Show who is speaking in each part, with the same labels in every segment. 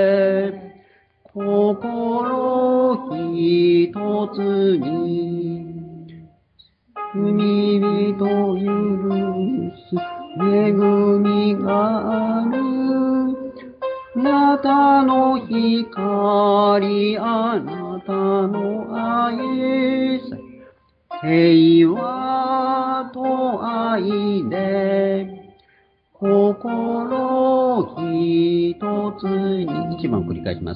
Speaker 1: で、心一つに、罪人許す恵みがある。あなたの光、あなたの愛、平和と愛で、心一つに、一番繰り返します。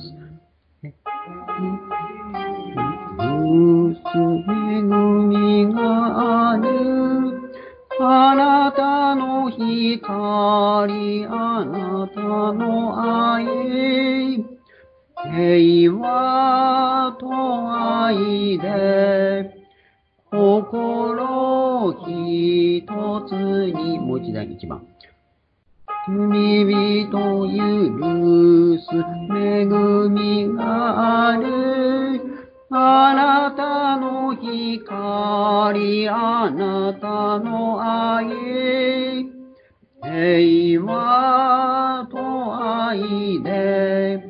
Speaker 1: 許す恵みがある。あなたの光、あなたの愛、平和と愛で、心一つに、もう一段一番。罪人許す恵みがある。あなたの光、あなたの愛、平和と愛で、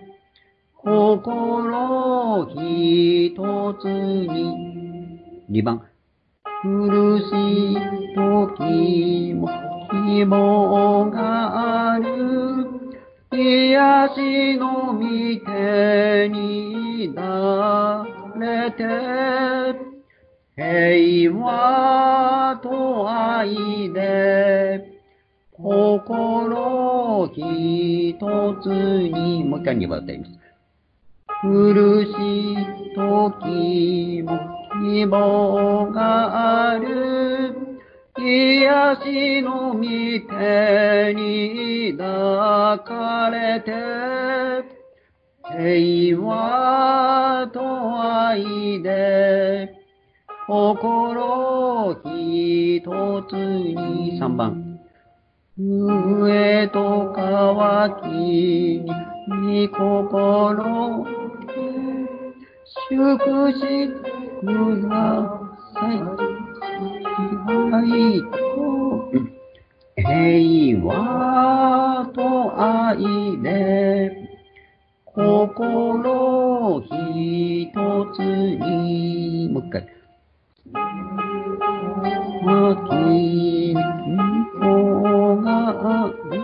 Speaker 1: 心一つに。2番。苦しい時も希望がある。癒しの御手に抱れて、平和と愛で、心一つに。もう一回2番歌います。苦しい時も希望がある。癒しの御手に抱かれて、平和と愛で、心一つに。3番。上と乾きに御心、祝してください。愛と平和と愛で、心一つに。もう一回。秋に子がある。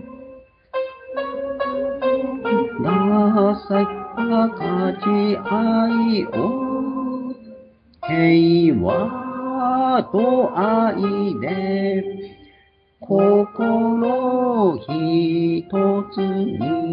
Speaker 1: ダサい分かち愛を、平和と愛で、心一つに。